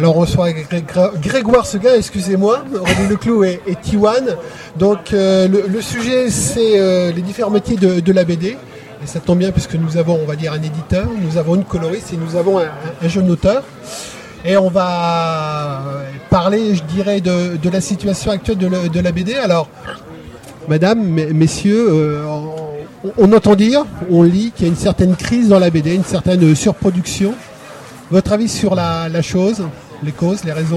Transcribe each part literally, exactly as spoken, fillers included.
Alors on reçoit Gré- Gré- Grégoire Seguin, excusez-moi, René Leclou et, et Tiwan. Donc euh, le, le sujet c'est euh, les différents métiers de, de la B D. Et ça tombe bien puisque nous avons, on va dire, un éditeur, nous avons une coloriste et nous avons un, un jeune auteur. Et on va parler, je dirais, de, de la situation actuelle de, le, de la B D. Alors, madame, messieurs, euh, on, on entend dire, on lit qu'il y a une certaine crise dans la B D, une certaine surproduction. Votre avis sur la, la chose, les causes, les raisons ?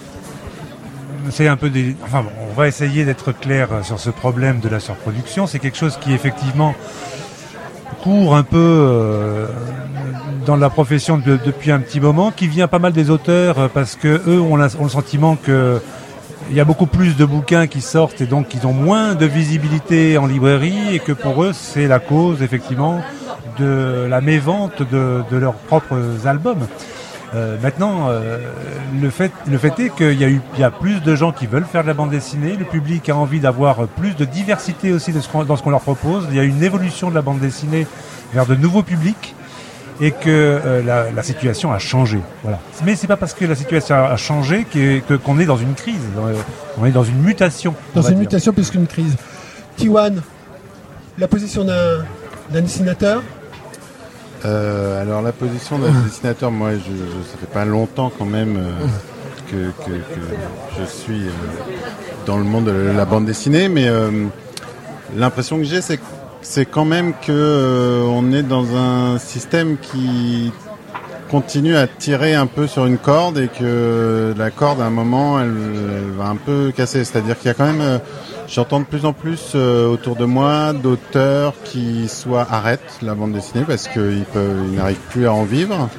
C'est un peu des... Enfin bon, on va essayer d'être clair sur ce problème de la surproduction. C'est quelque chose qui effectivement court un peu euh, dans la profession de, depuis un petit moment, qui vient pas mal des auteurs parce que eux ont, la, ont le sentiment que il y a beaucoup plus de bouquins qui sortent et donc ils ont moins de visibilité en librairie et que pour eux c'est la cause effectivement de la mévente de, de leurs propres albums. Euh, maintenant, euh, le fait, le fait est qu'il y a eu, il y a plus de gens qui veulent faire de la bande dessinée. Le public a envie d'avoir plus de diversité aussi de ce qu'on, dans ce qu'on leur propose. Il y a une évolution de la bande dessinée vers de nouveaux publics et que euh, la, la situation a changé. Voilà. Mais c'est pas parce que la situation a changé que, que, qu'on est dans une crise. On est dans une mutation. Dans une dire. mutation plus qu'une crise. Tiwan, la position d'un, d'un dessinateur. Euh, alors la position d'un dessinateur, moi, je, je, ça fait pas longtemps quand même euh, que, que, que je suis euh, dans le monde de la bande dessinée, mais euh, l'impression que j'ai, c'est, c'est quand même que euh, on est dans un système qui continue à tirer un peu sur une corde et que la corde, à un moment, elle, elle va un peu casser. C'est-à-dire qu'il y a quand même... Euh, J'entends de plus en plus euh, autour de moi d'auteurs qui soit arrêtent la bande dessinée parce qu'ils peuvent, ils n'arrivent plus à en vivre,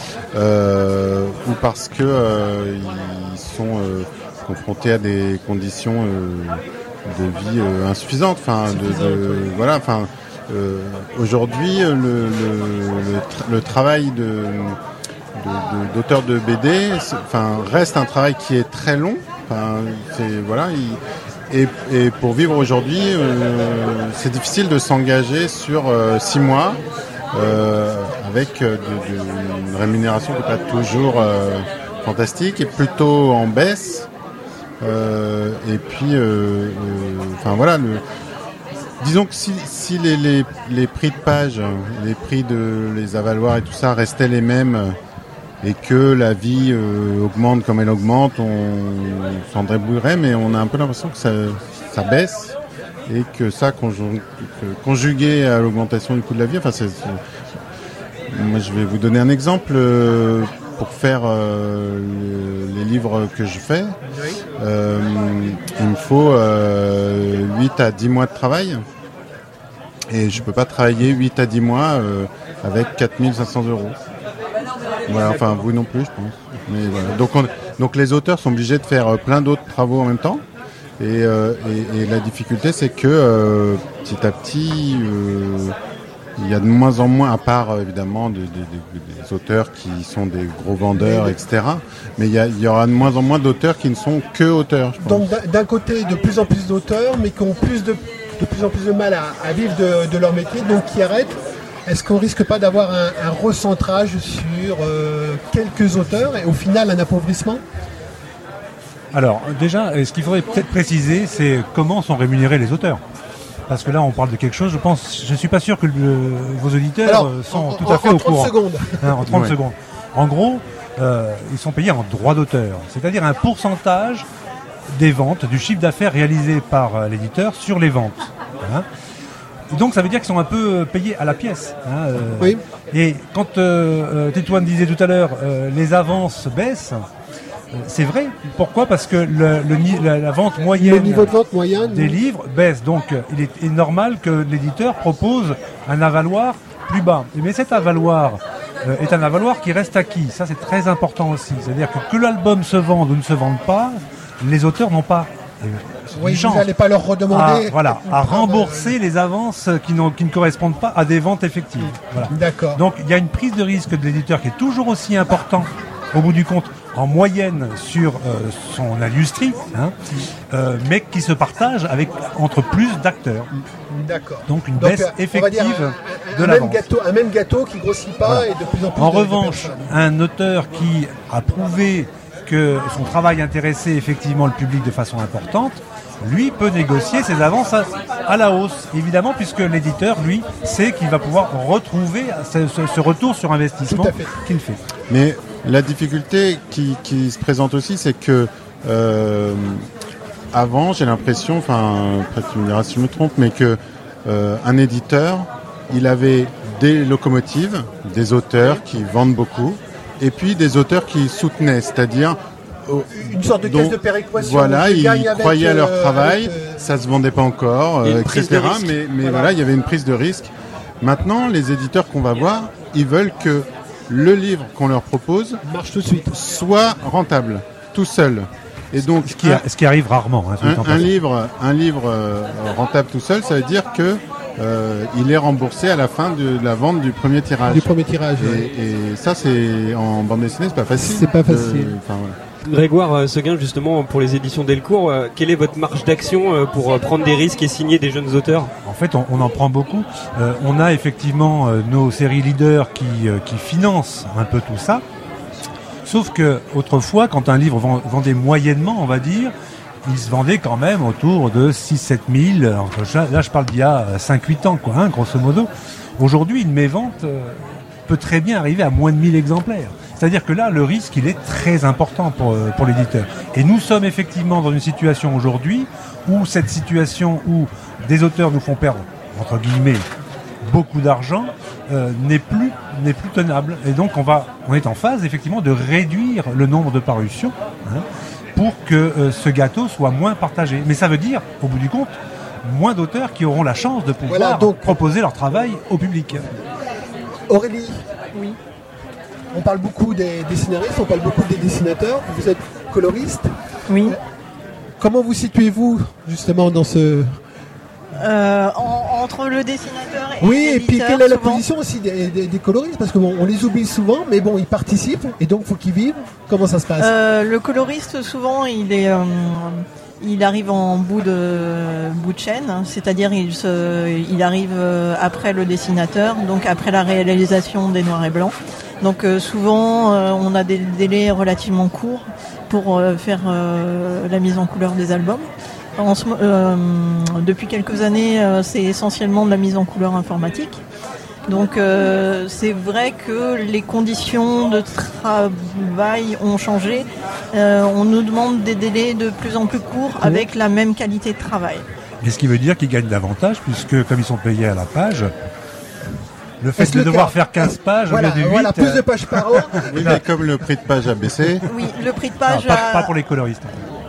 euh, ou parce que euh, ils sont euh, confrontés à des conditions euh, de vie euh, insuffisantes. Enfin, de, de voilà. Enfin, euh, aujourd'hui, le, le, le, tra- le travail de, de, de d'auteur de B D, enfin, reste un travail qui est très long. Enfin, c'est voilà. Il, Et, et pour vivre aujourd'hui, euh, c'est difficile de s'engager sur euh, six mois euh, avec euh, de, de, une rémunération qui n'est pas toujours euh, fantastique et plutôt en baisse. Euh, et puis, euh, enfin euh, voilà, le, disons que si, si les, les, les prix de page, les prix de les avaloirs et tout ça restaient les mêmes. Et que la vie euh, augmente comme elle augmente, on s'en débrouillerait, mais on a un peu l'impression que ça, ça baisse et que ça, conju- que conjugué à l'augmentation du coût de la vie, enfin, c'est, c'est... moi je vais vous donner un exemple euh, pour faire euh, le, les livres que je fais. Euh, il me faut euh, huit à dix mois de travail et je peux pas travailler huit à dix mois euh, avec quatre mille cinq cents euros. Voilà, enfin vous non plus je pense. Mais voilà. Donc, on, donc les auteurs sont obligés de faire euh, plein d'autres travaux en même temps. Et, euh, et, et la difficulté c'est que euh, petit à petit euh, il y a de moins en moins, à part euh, évidemment des, des, des, des auteurs qui sont des gros vendeurs, et cetera. Mais il y, a, il y aura de moins en moins d'auteurs qui ne sont que auteurs. Je pense. Donc d'un, d'un côté de plus en plus d'auteurs, mais qui ont plus de, de plus en plus de mal à, à vivre de, de leur métier, donc qui arrêtent. Est-ce qu'on risque pas d'avoir un, un recentrage sur euh, quelques auteurs et au final un appauvrissement ? Alors déjà, ce qu'il faudrait peut-être préciser, c'est comment sont rémunérés les auteurs. Parce que là, on parle de quelque chose, je pense, je suis pas sûr que le, vos auditeurs Alors, sont en, tout à fait en au courant. secondes. Hein, en trente Ouais. secondes. En gros, euh, ils sont payés en droit d'auteur, c'est-à-dire un pourcentage des ventes, du chiffre d'affaires réalisé par euh, l'éditeur sur les ventes. Hein. Et donc ça veut dire qu'ils sont un peu payés à la pièce. Hein, euh, Oui. Et quand euh, euh, Tétouane disait tout à l'heure, euh, les avances baissent, euh, c'est vrai. Pourquoi ? Parce que le, le, ni- la, la vente moyenne Le niveau de vente moyen des livres baisse. Donc euh, il est, est normal que l'éditeur propose un avaloir plus bas. Mais cet avaloir euh, est un avaloir qui reste acquis. Ça c'est très important aussi. C'est-à-dire que que l'album se vende ou ne se vende pas, les auteurs n'ont pas euh, Oui, une vous chance n'allez pas leur redemander. à, voilà, à rembourser les avances qui, n'ont, qui ne correspondent pas à des ventes effectives. Voilà. D'accord. Donc il y a une prise de risque de l'éditeur qui est toujours aussi important au bout du compte en moyenne sur euh, son industrie, hein, euh, mais qui se partage avec entre plus d'acteurs. D'accord. Donc une Donc, baisse euh, on va effective dire un, un, de un l'avance. même gâteau, un même gâteau qui grossit pas Voilà. et de plus en plus. En de, de revanche, personnes. un auteur qui a prouvé que son travail intéressait effectivement le public de façon importante, lui peut négocier ses avances à, à la hausse, évidemment, puisque l'éditeur, lui, sait qu'il va pouvoir retrouver ce, ce, ce retour sur investissement qu'il fait. Mais la difficulté qui, qui se présente aussi, c'est que euh, avant, j'ai l'impression, enfin, après tu me diras si je me trompe, mais que euh, un éditeur, il avait des locomotives, des auteurs qui vendent beaucoup, et puis des auteurs qui soutenaient, c'est-à-dire une sorte de caisse de péréquation. Voilà, ils croyaient à leur euh, travail, avec, euh... ça se vendait pas encore, euh, et cetera. Mais, mais voilà. voilà, il y avait une prise de risque. Maintenant, les éditeurs qu'on va voir, ils veulent que le livre qu'on leur propose marche tout de suite, soit rentable, tout seul. Et donc, ce qui, a, ce qui arrive rarement. Hein, un, un livre, un livre euh, rentable tout seul, ça veut dire que euh, il est remboursé à la fin de la vente du premier tirage. Du premier tirage. Et, ouais. et ça, c'est en bande dessinée, c'est pas facile. C'est pas facile. De, enfin, voilà. Grégoire Seguin, justement, pour les éditions Delcourt, euh, quelle est votre marge d'action euh, pour euh, prendre des risques et signer des jeunes auteurs ? En fait, on, on en prend beaucoup. Euh, on a effectivement euh, nos séries leaders qui, euh, qui financent un peu tout ça. Sauf que autrefois, quand un livre vend, vendait moyennement, on va dire, il se vendait quand même autour de six à sept mille. Là, je parle d'il y a cinq à huit ans, quoi, hein, grosso modo. Aujourd'hui, une mévente euh, peut très bien arriver à moins de mille exemplaires. C'est-à-dire que là, le risque, il est très important pour, pour l'éditeur. Et nous sommes effectivement dans une situation aujourd'hui où cette situation où des auteurs nous font perdre, entre guillemets, beaucoup d'argent, euh, n'est plus, n'est plus tenable. Et donc, on va, on est en phase, effectivement, de réduire le nombre de parutions, hein, pour que euh, ce gâteau soit moins partagé. Mais ça veut dire, au bout du compte, moins d'auteurs qui auront la chance de pouvoir voilà, donc, proposer leur travail au public. Aurélie, oui. On parle beaucoup des, des scénaristes, on parle beaucoup des dessinateurs. Vous êtes coloriste. Oui. Comment vous situez-vous justement dans ce... Euh, en, entre le dessinateur et oui, et puis quelle est la souvent. position aussi des, des, des coloristes, parce que bon, on les oublie souvent, mais bon, ils participent et donc faut qu'ils vivent. Comment ça se passe ? euh, Le coloriste, souvent, il est, euh, il arrive en bout de bout de chaîne, c'est-à-dire il se, il arrive après le dessinateur, donc après la réalisation des noirs et blancs. Donc euh, souvent, euh, on a des délais relativement courts pour euh, faire euh, la mise en couleur des albums. En ce, euh, depuis quelques années, euh, c'est essentiellement de la mise en couleur informatique. Donc euh, c'est vrai que les conditions de travail ont changé. Euh, on nous demande des délais de plus en plus courts avec la même qualité de travail. Mais ce qui veut dire qu'ils gagnent davantage, puisque comme ils sont payés à la page, le fait de le devoir cas faire quinze pages voilà, au lieu de huit... Voilà, plus de pages par an. Oui, mais comme le prix de page a baissé... Oui, le prix de page... Non, pas, a... pas pour les coloristes.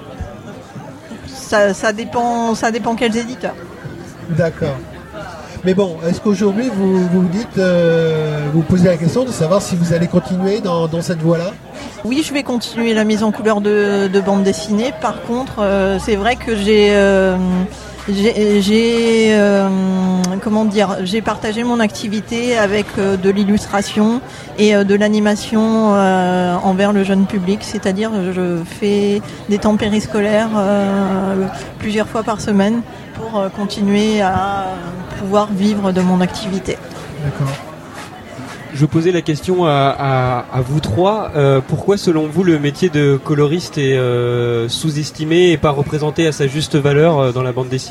Ça, ça, dépend, ça dépend quels éditeurs. D'accord. Mais bon, est-ce qu'aujourd'hui, vous vous dites, euh, vous posez la question de savoir si vous allez continuer dans, dans cette voie-là ? Oui, je vais continuer la mise en couleur de, de bande dessinée. Par contre, euh, c'est vrai que j'ai... Euh, J'ai, j'ai euh, comment dire, j'ai partagé mon activité avec euh, de l'illustration et euh, de l'animation euh, envers le jeune public, c'est-à-dire je fais des temps périscolaires euh, plusieurs fois par semaine pour euh, continuer à pouvoir vivre de mon activité. D'accord. Je posais la question à, à, à vous trois. Euh, pourquoi, selon vous, le métier de coloriste est euh, sous-estimé et pas représenté à sa juste valeur euh, dans la bande dessinée ?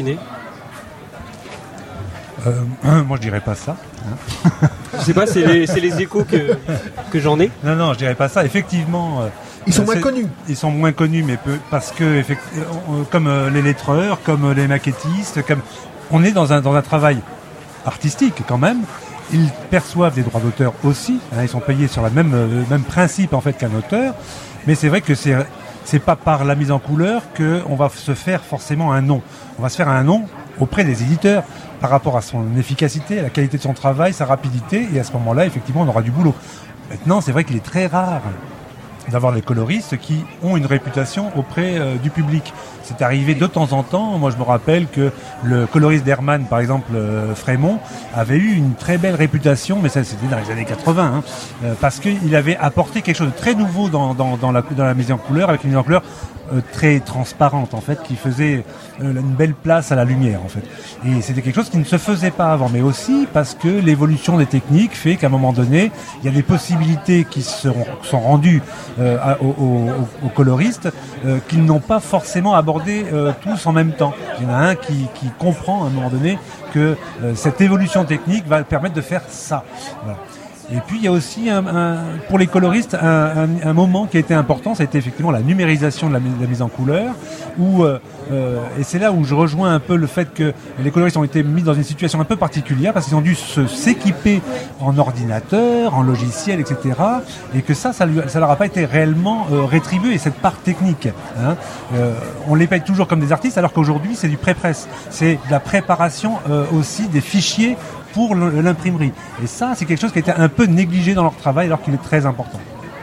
euh, Moi, je dirais pas ça. Hein. Je sais pas, c'est les, c'est les échos que, que j'en ai. Non, non, je dirais pas ça. Effectivement... Euh, ils sont moins connus. Ils sont moins connus, mais peu, parce que, euh, comme euh, les lettreurs, comme les maquettistes, comme on est dans un, dans un travail artistique quand même. Ils perçoivent des droits d'auteur aussi, hein, ils sont payés sur le même, euh, même principe en fait qu'un auteur, mais c'est vrai que c'est c'est pas par la mise en couleur qu'on va se faire forcément un nom. On va se faire un nom auprès des éditeurs par rapport à son efficacité, à la qualité de son travail, sa rapidité, et à ce moment-là, effectivement, on aura du boulot. Maintenant, c'est vrai qu'il est très rare d'avoir les coloristes qui ont une réputation auprès euh, du public. C'est arrivé de temps en temps. Moi, je me rappelle que le coloriste d'Herman, par exemple, euh, Frémont, avait eu une très belle réputation, mais ça, c'était dans les années quatre-vingts, hein, euh, parce qu'il avait apporté quelque chose de très nouveau dans, dans, dans, la, dans la mise en couleur, avec une mise en couleur euh, très transparente en fait, qui faisait euh, une belle place à la lumière en fait. Et c'était quelque chose qui ne se faisait pas avant, mais aussi parce que l'évolution des techniques fait qu'à un moment donné, il y a des possibilités qui seront, sont rendues euh, à, aux, aux, aux coloristes euh, qu'ils n'ont pas forcément abordé euh, tous en même temps. Il y en a un qui, qui comprend à un moment donné que euh, cette évolution technique va permettre de faire ça. Voilà. Et puis il y a aussi un, un, pour les coloristes un, un, un moment qui a été important, ça a été effectivement la numérisation de la, de la mise en couleur, où, euh, euh, et c'est là où je rejoins un peu le fait que les coloristes ont été mis dans une situation un peu particulière parce qu'ils ont dû se, s'équiper en ordinateur, en logiciel, et cetera. Et que ça, ça, lui, ça leur a pas été réellement euh, rétribué, et cette part technique. Hein, euh, on les paye toujours comme des artistes, alors qu'aujourd'hui c'est du pré-presse, c'est de la préparation euh, aussi des fichiers pour l'imprimerie. Et ça, c'est quelque chose qui a été un peu négligé dans leur travail alors qu'il est très important.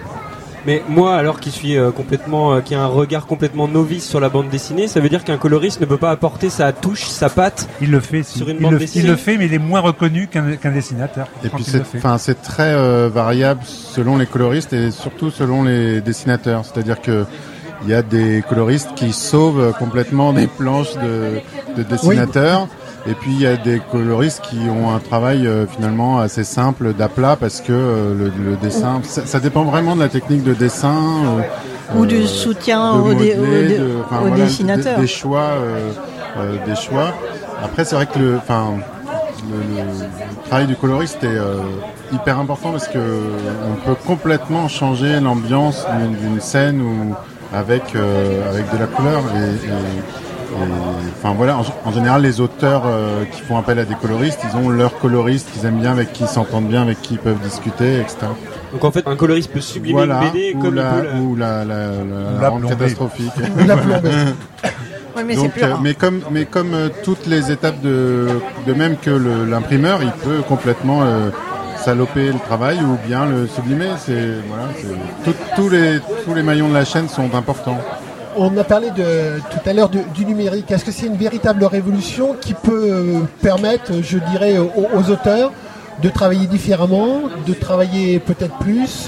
Mais moi, alors qui suis euh, complètement, euh, qui a un regard complètement novice sur la bande dessinée, ça veut dire qu'un coloriste ne peut pas apporter sa touche, sa patte. Il le fait, si. Sur une il, bande le, dessinée. il le fait, mais il est moins reconnu qu'un, qu'un dessinateur. Et puis c'est, enfin, c'est très euh, variable selon les coloristes et surtout selon les dessinateurs. C'est-à-dire que il y a des coloristes qui sauvent complètement des planches de, de dessinateurs. Oui. Et puis il y a des coloristes qui ont un travail euh, finalement assez simple d'aplat parce que euh, le, le dessin, ça, ça dépend vraiment de la technique de dessin euh, ou du soutien de au, modeler, dé, de, au, au voilà, dessinateur. Des, des choix, euh, euh, des choix. Après c'est vrai que le, enfin, le, le travail du coloriste est euh, hyper important parce que on peut complètement changer l'ambiance d'une, d'une scène ou avec euh, avec de la couleur et, et Et, enfin voilà, en, en général, les auteurs euh, qui font appel à des coloristes, ils ont leurs coloristes qu'ils aiment bien, avec qui ils s'entendent bien, avec qui ils peuvent discuter, et cetera. Donc en fait, un coloriste peut sublimer voilà, une B D ou comme la, il peut la... ou la, la, la, la rendre catastrophique. La plombée. Oui, mais donc, c'est plus rare. euh, mais comme, mais comme euh, toutes les étapes de, de même que le, l'imprimeur, il peut complètement euh, saloper le travail ou bien le sublimer. C'est voilà, c'est, tout, tous les tous les maillons de la chaîne sont importants. On a parlé de, tout à l'heure de, du numérique. Est-ce que c'est une véritable révolution qui peut euh, permettre, je dirais, aux, aux auteurs de travailler différemment, de travailler peut-être plus,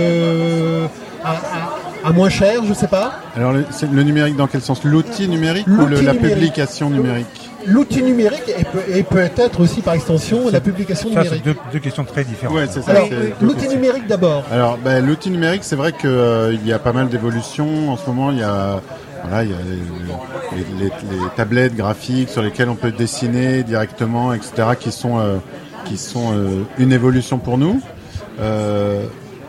euh, à, à, à moins cher, je sais pas. Alors le, c'est le numérique dans quel sens? L'outil numérique L'outil ou le, la numérique. publication numérique? L'outil numérique et, peut, et peut-être aussi par extension c'est, la publication ça, numérique. C'est deux, deux questions très différentes. Ouais, c'est ça, Alors, c'est l'outil numérique d'abord. Alors, ben, l'outil numérique, c'est vrai qu'il euh, y a pas mal d'évolutions. En ce moment, il y a, voilà, il y a les, les, les, les tablettes graphiques sur lesquelles on peut dessiner directement, et cetera, qui sont, euh, qui sont euh, une évolution pour nous. Euh,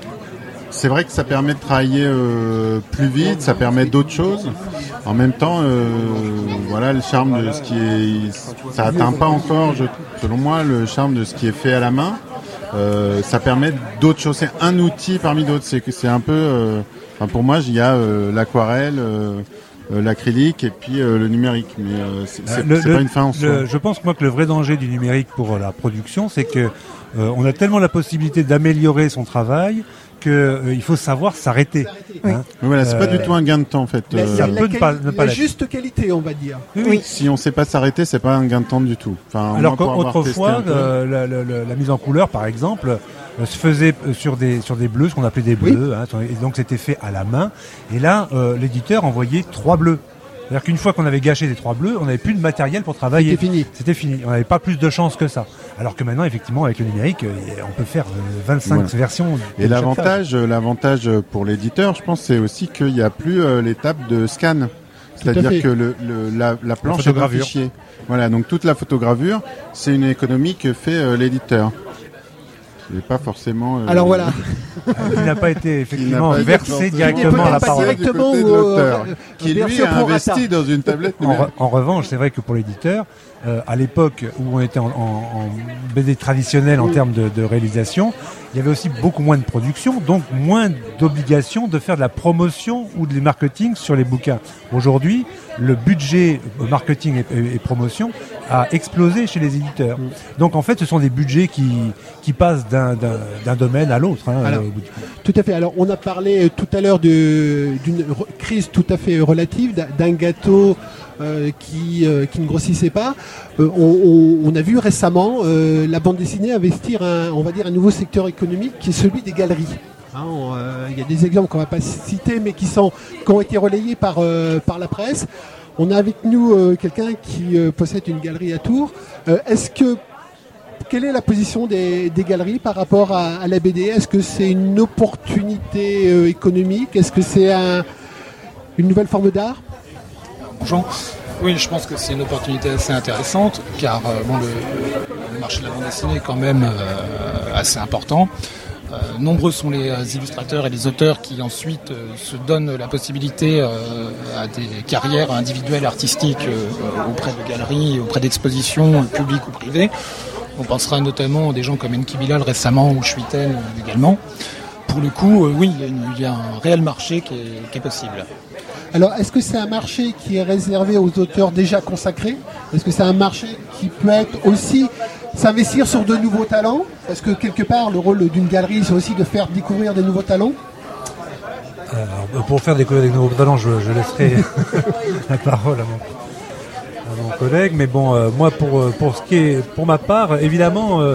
c'est vrai que ça permet de travailler euh, plus vite, ça permet d'autres choses. En même temps, euh, voilà, le charme de ce qui est, ça atteint pas encore, je, selon moi, le charme de ce qui est fait à la main. Euh, ça permet d'autres choses. C'est un outil parmi d'autres. C'est que c'est un peu, euh, enfin pour moi, il y a euh, l'aquarelle, euh, euh, l'acrylique et puis euh, le numérique. Mais euh, c'est, c'est, le, c'est le, pas une fin en soi. Le, je pense moi que le vrai danger du numérique pour la production, c'est que euh, on a tellement la possibilité d'améliorer son travail qu'il euh, faut savoir s'arrêter. Oui. Hein. Mais voilà, c'est euh, pas du tout un gain de temps en fait. La, Euh, la, ça la, peut quali- ne pas- ne pas la l'être. juste qualité, on va dire. Oui, oui. Si on sait pas s'arrêter, c'est pas un gain de temps du tout. Enfin, Alors moi, pour avoir testé qu'autrefois, un peu- euh, la, la, la, la mise en couleur, par exemple, euh, se faisait euh, sur des sur des bleus, ce qu'on appelait des Oui. bleus, hein, et donc c'était fait à la main. Et là, euh, l'éditeur envoyait trois bleus. C'est-à-dire qu'une fois qu'on avait gâché ces trois bleus, on n'avait plus de matériel pour travailler. C'était fini. C'était fini. On n'avait pas plus de chance que ça. Alors que maintenant, effectivement, avec le numérique, euh, on peut faire euh, vingt-cinq Voilà. versions. de Et chaque l'avantage, euh, l'avantage pour l'éditeur, je pense, c'est aussi qu'il n'y a plus euh, l'étape de scan. C'est-à-dire fait. que le, le, la, la planche est un photogravure. fichier. Voilà, donc toute la photogravure, c'est une économie que fait euh, l'éditeur. Et pas forcément. euh, Alors voilà. phase. Qui n'a pas été effectivement pas été versé forcément directement à la Peut-être pas parole. directement du côté de ou, euh, l'auteur, euh, qui lui version a pro rata. investi dans une tablette En, numérique. re- en revanche, c'est vrai que pour l'éditeur, euh, à l'époque où on était en, en, en B D traditionnel en termes de, de réalisation, il y avait aussi beaucoup moins de production, donc moins d'obligation de faire de la promotion ou de marketing sur les bouquins. Aujourd'hui, le budget marketing et, et- et promotion a explosé chez les éditeurs. Donc en fait, ce sont des budgets qui, qui passent d'un, d'un, d'un domaine à l'autre. Hein, Alors, au bout du compte. Tout à fait. Alors, on a parlé euh, tout à l'heure de, d'une re- crise tout à fait relative, d'un, d'un gâteau euh, qui, euh, qui ne grossissait pas. Euh, on, on- on a vu récemment euh, la bande dessinée investir un, on va dire, un nouveau secteur économique qui est celui des galeries. Hein, on, euh, il y a des exemples qu'on ne va pas citer, mais qui, sont, qui ont été relayés par, euh, par la presse. On a avec nous euh, quelqu'un qui euh, possède une galerie à Tours. Euh, est-ce que Quelle est la position des, des galeries par rapport à, à la B D ? Est-ce que c'est une opportunité euh, économique ? Est-ce que c'est un, une nouvelle forme d'art ? Bonjour. Oui, je pense que c'est une opportunité assez intéressante, car euh, bon, le, le marché de la bande dessinée est quand même euh, assez important. Euh, nombreux sont les euh, illustrateurs et les auteurs qui ensuite euh, se donnent la possibilité euh, à des carrières individuelles artistiques euh, auprès de galeries, auprès d'expositions publiques ou privées. On pensera notamment à des gens comme Enki Bilal récemment ou Schwitten euh, également. Pour le coup, euh, oui, il y, a une, il y a un réel marché qui est, qui est possible. Alors, est-ce que c'est un marché qui est réservé aux auteurs déjà consacrés ? Est-ce que c'est un marché qui peut être aussi s'investir sur de nouveaux talents ? Parce que quelque part, le rôle d'une galerie, c'est aussi de faire découvrir des nouveaux talents. Alors, pour faire découvrir des nouveaux talents, je, je laisserai la parole à mon, à mon collègue. Mais bon, euh, moi, pour, pour ce qui est, pour ma part, évidemment, euh,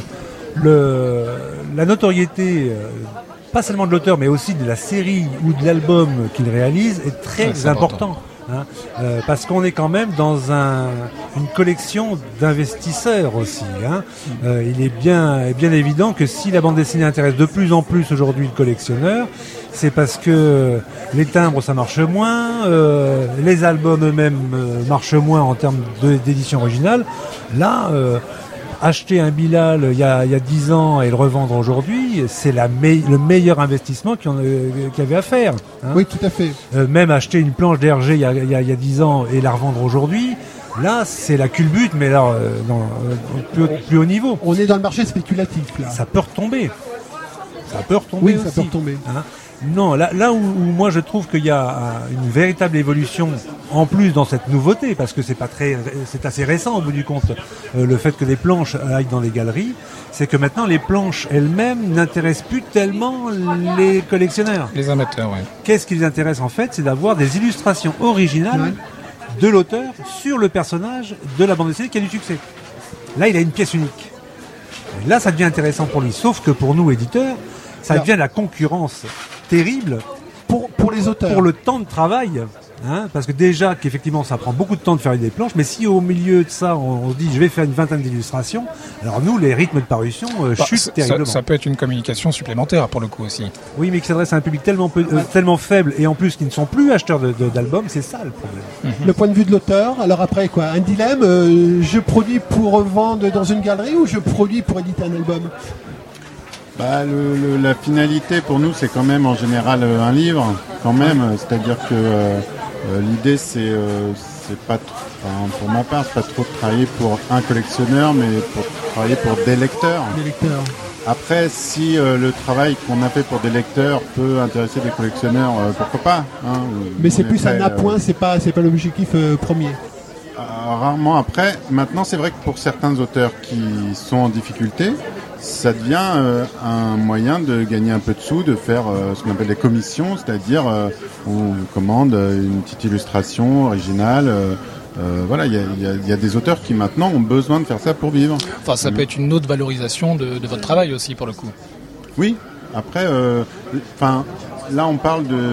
le, la notoriété. Euh, pas seulement de l'auteur, mais aussi de la série ou de l'album qu'il réalise, est très ouais, important. important hein, euh, parce qu'on est quand même dans un, une collection d'investisseurs aussi. Hein. Euh, il est bien, bien évident que si la bande dessinée intéresse de plus en plus aujourd'hui le collectionneur, c'est parce que les timbres ça marche moins, euh, les albums eux-mêmes euh, marchent moins en termes de, d'édition originale. Là, euh, acheter un Bilal il y a il y a dix ans et le revendre aujourd'hui, c'est la me- le meilleur investissement qu'il y avait à faire. Hein. Oui, tout à fait. Euh, même acheter une planche d'Hergé il y a il y a, il y a dix ans et la revendre aujourd'hui, là c'est la culbute, mais là euh, dans euh, plus, plus haut niveau. On est dans le marché spéculatif là. Ça peut retomber. Ça peut retomber. Oui, aussi. ça peut retomber. Hein. Non, là, là où, où moi je trouve qu'il y a euh, une véritable évolution en plus dans cette nouveauté, parce que c'est pas très, c'est assez récent au bout du compte, euh, le fait que les planches aillent dans les galeries, c'est que maintenant les planches elles-mêmes n'intéressent plus tellement les collectionneurs. Les amateurs, oui. Qu'est-ce qui les intéresse en fait ? C'est d'avoir des illustrations originales ouais. de l'auteur sur le personnage de la bande dessinée qui a du succès. Là, il a une pièce unique. Et là, ça devient intéressant pour lui. Sauf que pour nous, éditeurs, ça Alors, devient la concurrence terrible pour, pour les auteurs. Pour le temps de travail. Hein, parce que déjà qu'effectivement ça prend beaucoup de temps de faire des planches, mais si au milieu de ça on, on se dit je vais faire une vingtaine d'illustrations, alors nous les rythmes de parution euh, bah, chutent terriblement. Ça, ça peut être une communication supplémentaire pour le coup aussi. Oui, mais qui s'adresse à un public tellement peu, euh, tellement faible et en plus qui ne sont plus acheteurs de, de, d'albums, c'est ça le problème. Mm-hmm. Le point de vue de l'auteur, alors après quoi, un dilemme, euh, je produis pour vendre dans une galerie ou je produis pour éditer un album ? Bah, le, le, la finalité pour nous c'est quand même en général euh, un livre, quand même, c'est-à-dire que euh, Euh, l'idée c'est, euh, c'est pas trop, enfin, pour ma part, c'est pas trop de travailler pour un collectionneur, mais pour travailler pour des lecteurs. Des lecteurs. Après, si euh, le travail qu'on a fait pour des lecteurs peut intéresser des collectionneurs, euh, pourquoi pas hein, mais c'est plus un appoint, euh, c'est pas, c'est pas l'objectif euh, premier. Euh, rarement. Après, maintenant, c'est vrai que pour certains auteurs qui sont en difficulté, ça devient euh, un moyen de gagner un peu de sous, de faire euh, ce qu'on appelle des commissions, c'est-à-dire euh, on commande une petite illustration originale. Euh, euh, voilà, il y a, y, a, y a des auteurs qui maintenant ont besoin de faire ça pour vivre. Enfin, ça mmh. peut être une autre valorisation de, de votre travail aussi, pour le coup. Oui. Après, euh, enfin, là, on parle de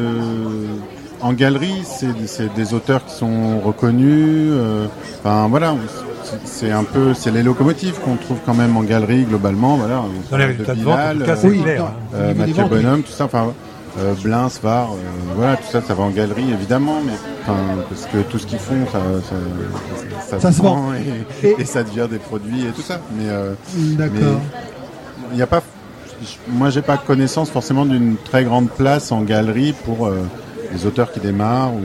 en galerie, c'est, c'est des auteurs qui sont reconnus. Enfin, euh, voilà. C'est un peu, c'est les locomotives qu'on trouve quand même en galerie globalement, voilà. Dans les résultats de vente, en tout cas, c'est oui, clair. Euh, Mathieu Bonhomme, tout ça, enfin, euh, Blin, Svar, euh, voilà, tout ça, ça va en galerie évidemment, mais enfin, parce que tout ce qu'ils font, ça, ça, ça, ça se vend et, et, et ça devient des produits et tout ça. Mais euh, d'accord. Il n'y a pas, moi, j'ai pas connaissance forcément d'une très grande place en galerie pour euh, les auteurs qui démarrent. Ou...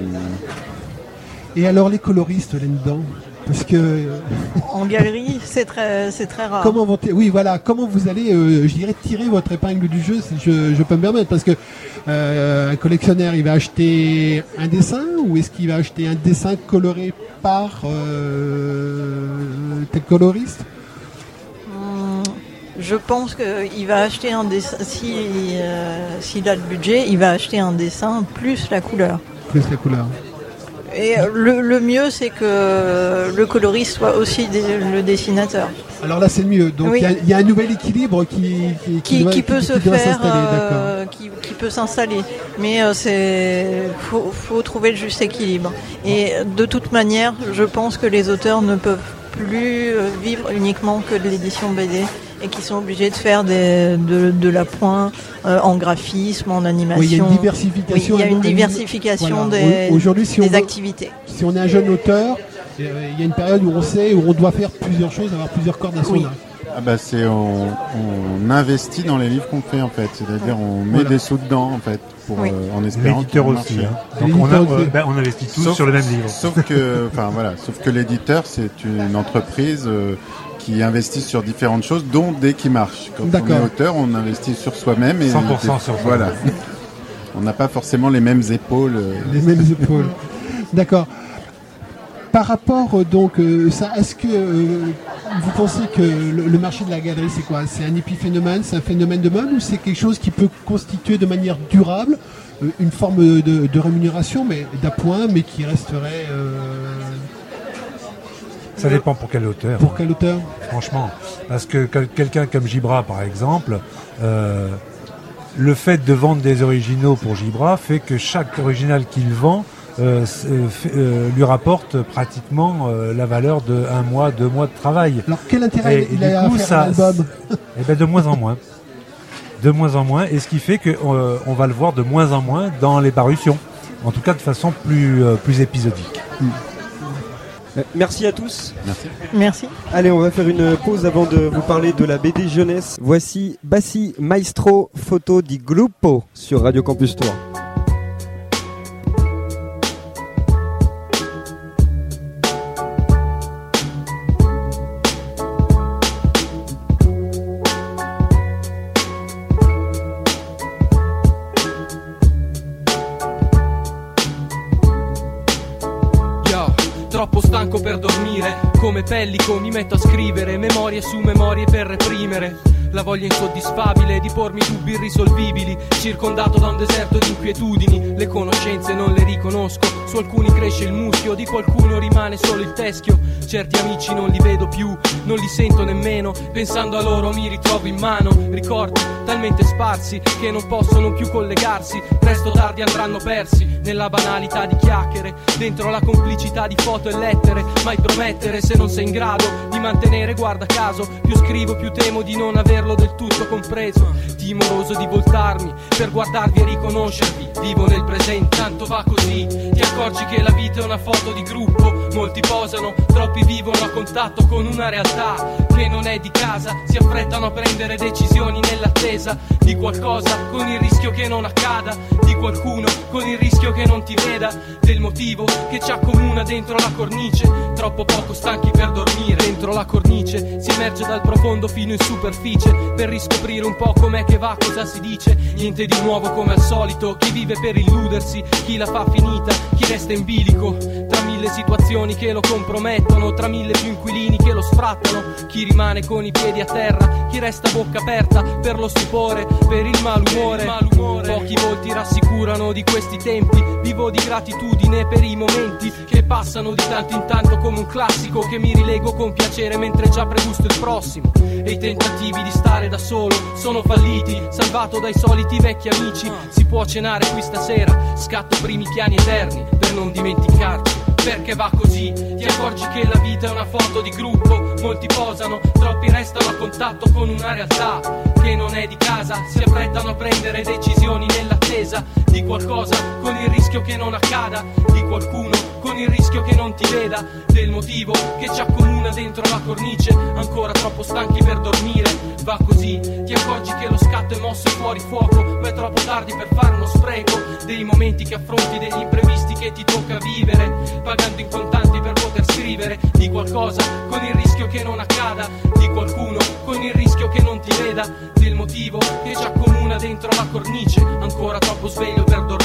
Et alors les coloristes là-dedans? Parce que en galerie, c'est très, c'est très rare. Comment vont, oui, voilà, comment vous allez, euh, je dirais, tirer votre épingle du jeu, si je, je peux me permettre, parce que euh, un collectionneur, il va acheter un dessin, ou est-ce qu'il va acheter un dessin coloré par euh, tel coloriste? hum, Je pense qu'il va acheter un dessin, si, euh, s'il a le budget, il va acheter un dessin plus la couleur. Plus la couleur. Et le, le mieux, c'est que le coloriste soit aussi des, le dessinateur. Alors là, c'est le mieux. Donc il oui. y, y a un nouvel équilibre qui qui, qui, qui, doit, qui peut qui, se qui faire, euh, qui, qui peut s'installer. Mais euh, c'est faut, faut trouver le juste équilibre. Et de toute manière, je pense que les auteurs ne peuvent plus vivre uniquement que de l'édition B D et qui sont obligés de faire des, de, de la pointe euh, en graphisme, en animation. Oui, il y a une diversification. Oui, il y a une diversification voilà. des, Aujourd'hui, si des on, activités. Si on est un jeune auteur, il y a une période où on sait, où on doit faire plusieurs choses, avoir plusieurs cordes à son oui. arc. Ah bah c'est on, on investit dans les livres qu'on fait en fait, c'est-à-dire on met voilà. des sous dedans en fait pour oui. euh, en espérant l'éditeur aussi. Hein. Donc on, a, euh, ben, on investit tous sauf, sur le même livre. Sauf que enfin voilà, sauf que l'éditeur c'est une entreprise euh, qui investit sur différentes choses, dont des qui marchent. Quand D'accord. on est auteur, on investit sur soi-même et cent pour cent sur voilà. Soi-même. On n'a pas forcément les mêmes épaules. Euh... Les mêmes épaules. D'accord. Par rapport donc euh, ça, est-ce que euh, vous pensez que le, le marché de la galerie c'est quoi? C'est un épiphénomène, c'est un phénomène de mode ou c'est quelque chose qui peut constituer de manière durable euh, une forme de, de rémunération, mais d'appoint, mais qui resterait. Euh... Ça dépend pour quel auteur. Pour quel auteur? Franchement, parce que quelqu'un comme Gibra par exemple. Euh, le fait de vendre des originaux pour Gibra fait que chaque original qu'il vend Euh, euh, lui rapporte pratiquement euh, la valeur de un mois, deux mois de travail. Alors quel intérêt et, il et a à faire ça, un album? Et ben de moins en moins, de moins en moins, et ce qui fait que euh, on va le voir de moins en moins dans les parutions, en tout cas de façon plus euh, plus épisodique. Mm. Merci à tous. Merci. Merci. Allez, on va faire une pause avant de vous parler de la B D jeunesse. Voici Bassi Maestro Foto di Gruppo sur Radio Campus trois. Troppo stanco per dormire, come pellico mi metto a scrivere memorie su memorie per reprimere la voglia insoddisfabile di pormi dubbi irrisolvibili, circondato da un deserto di inquietudini. Le conoscenze non le riconosco, su alcuni cresce il muschio, di qualcuno rimane solo il teschio. Certi amici non li vedo più, non li sento nemmeno, pensando a loro mi ritrovo in mano ricordi talmente sparsi che non possono più collegarsi. Presto o tardi andranno persi nella banalità di chiacchiere, dentro la complicità di foto e lettere. Mai promettere se non sei in grado di mantenere, guarda caso, più scrivo più temo di non averlo del tutto compreso. Timoroso di voltarmi per guardarvi e riconoscervi, vivo nel presente, tanto va così. Ti accorgi che la vita è una foto di gruppo, molti posano, troppi vivono a contatto con una realtà che non è di casa. Si affrettano a prendere decisioni nell'attesa di qualcosa, con il rischio che non accada, di qualcuno con il rischio che non ti veda, del motivo che ci accomuna dentro la cornice. Troppo poco stanchi per dormire, dentro la cornice si emerge dal profondo fino in superficie per riscoprire un po' com'è che va, cosa si dice. Niente di nuovo come al solito, chi vive per illudersi, chi la fa finita, chi resta in bilico tra mille situazioni che lo compromettono, tra mille più inquilini che lo sfrattano, chi rimane con i piedi a terra, chi resta a bocca aperta per lo stupore, per il malumore. Pochi volti rassicurano di questi tempi, vivo di gratitudine per i momenti che passano di tanto in tanto come un classico che mi rilego con piacere mentre già pregusto il prossimo. E i tentativi di stare da solo sono falliti, salvato dai soliti vecchi amici. Si può cenare qui stasera, scatto primi piani eterni per non dimenticarci. Perché va così, ti accorgi che la vita è una foto di gruppo, molti posano, troppi restano a contatto con una realtà che non è di casa. Si affrettano a prendere decisioni nell'attesa di qualcosa, con il rischio che non accada, di qualcuno con il rischio che non ti veda, del motivo che ci accomuna dentro la cornice. Ancora troppo stanchi per dormire, va così, ti accorgi che lo scatto è mosso fuori fuoco, ma è troppo tardi per fare uno spreco dei momenti che affronti, degli imprevisti che ti tocca vivere, pagando in contanti per poter scrivere di qualcosa, con il rischio che non accada, di qualcuno con il rischio che non ti veda, del motivo che ci accomuna dentro la cornice. Ancora troppo sveglio per dormire,